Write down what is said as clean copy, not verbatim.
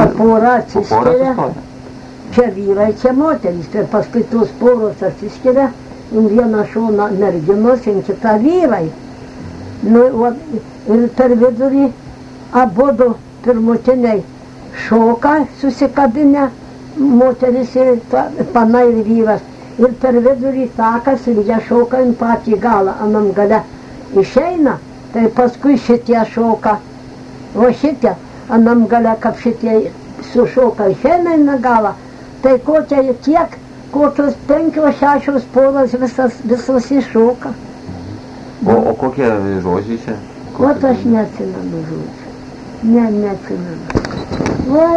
ta pora atsiskiria. Čia vyrai, čia moterys. Ir paskui tos poros atsiskiria. Vieną šoną merginos, ir kitą vyrai. Nu, ir per vidurį abudu pirmutiniai šoka susikabinę, moteris ir pana ir vyras. Ir per vidurį takas ir jie šoka ant patį galą, anam gale išeina, tai paskui šitie šoka. O šitie, anam gale, kaip šitie sušoka išeina į galą, tai kokia tiek, kokios 5-6 poros visos iššoka. O kokie žodžiai čia? Ot aš neatsimenu žodžių. Neatsimenu.